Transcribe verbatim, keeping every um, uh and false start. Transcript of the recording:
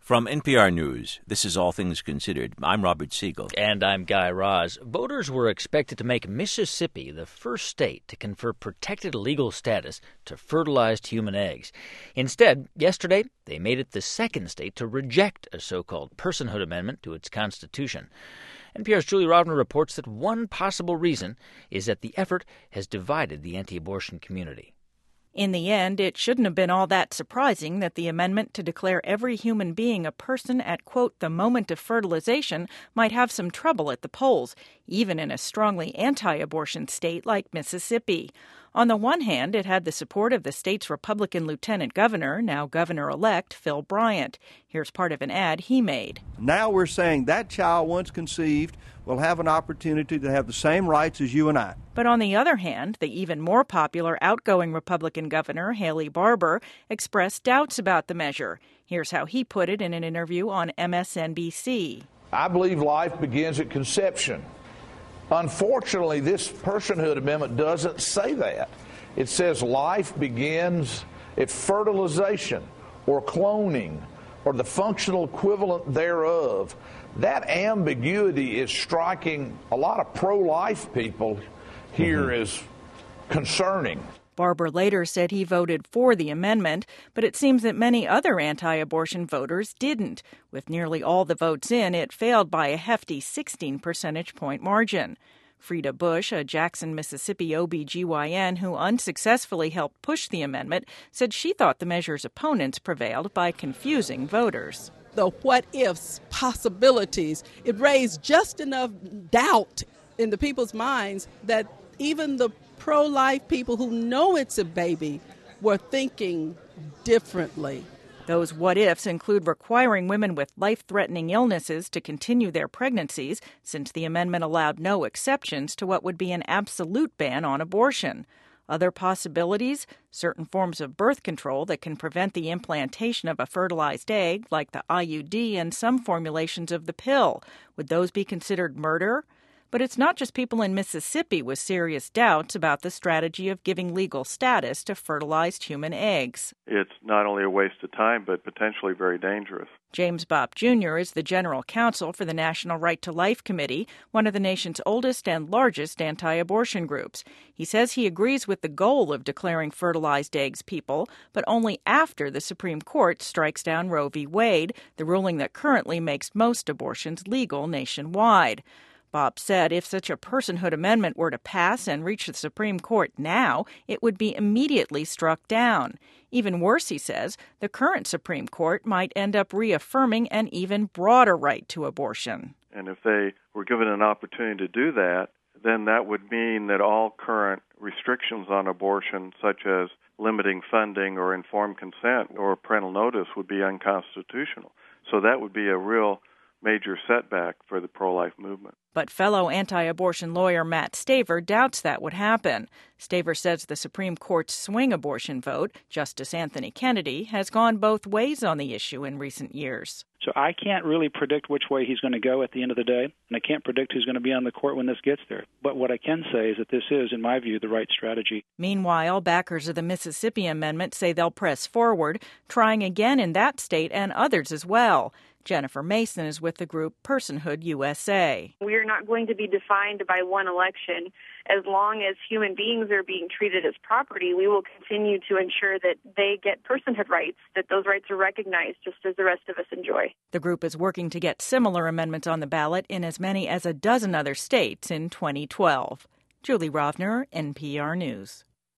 From N P R News, this is All Things Considered. I'm Robert Siegel. And I'm Guy Raz. Voters were expected to make Mississippi the first state to confer protected legal status to fertilized human eggs. Instead, yesterday, they made it the second state to reject a so-called personhood amendment to its constitution. N P R's Julie Rovner reports that one possible reason is that the effort has divided the anti-abortion community. In the end, it shouldn't have been all that surprising that the amendment to declare every human being a person at, quote, the moment of fertilization might have some trouble at the polls, even in a strongly anti-abortion state like Mississippi. On the one hand, it had the support of the state's Republican lieutenant governor, now governor-elect Phil Bryant. Here's part of an ad he made. Now we're saying that child, once conceived, will have an opportunity to have the same rights as you and I. But on the other hand, the even more popular outgoing Republican governor, Haley Barbour, expressed doubts about the measure. Here's how he put it in an interview on M S N B C. I believe life begins at conception. Unfortunately, this personhood amendment doesn't say that. It says life begins at fertilization or cloning or the functional equivalent thereof. That ambiguity is striking a lot of pro-life people here mm-hmm. as concerning. Barbour later said he voted for the amendment, but it seems that many other anti-abortion voters didn't. With nearly all the votes in, it failed by a hefty sixteen percentage point margin. Frida Bush, a Jackson, Mississippi O B G Y N who unsuccessfully helped push the amendment, said she thought the measure's opponents prevailed by confusing voters. The what-ifs, possibilities, it raised just enough doubt in the people's minds that even the pro-life people who know it's a baby were thinking differently. Those what-ifs include requiring women with life-threatening illnesses to continue their pregnancies, since the amendment allowed no exceptions to what would be an absolute ban on abortion. Other possibilities, certain forms of birth control that can prevent the implantation of a fertilized egg, like the I U D and some formulations of the pill. Would those be considered murder? But it's not just people in Mississippi with serious doubts about the strategy of giving legal status to fertilized human eggs. It's not only a waste of time, but potentially very dangerous. James Bopp Junior is the general counsel for the National Right to Life Committee, one of the nation's oldest and largest anti-abortion groups. He says he agrees with the goal of declaring fertilized eggs people, but only after the Supreme Court strikes down Roe v. Wade, the ruling that currently makes most abortions legal nationwide. Bopp said if such a personhood amendment were to pass and reach the Supreme Court now, it would be immediately struck down. Even worse, he says, the current Supreme Court might end up reaffirming an even broader right to abortion. And if they were given an opportunity to do that, then that would mean that all current restrictions on abortion, such as limiting funding or informed consent or parental notice, would be unconstitutional. So that would be a real major setback for the pro-life movement. But fellow anti-abortion lawyer Matt Staver doubts that would happen. Staver says the Supreme Court's swing abortion vote, Justice Anthony Kennedy, has gone both ways on the issue in recent years. So I can't really predict which way he's going to go at the end of the day, and I can't predict who's going to be on the court when this gets there. But what I can say is that this is, in my view, the right strategy. Meanwhile, backers of the Mississippi amendment say they'll press forward, trying again in that state and others as well. Jennifer Mason is with the group Personhood U S A. We are not going to be defined by one election. As long as human beings are being treated as property, we will continue to ensure that they get personhood rights, that those rights are recognized just as the rest of us enjoy. The group is working to get similar amendments on the ballot in as many as a dozen other states in twenty twelve. Julie Rovner, N P R News.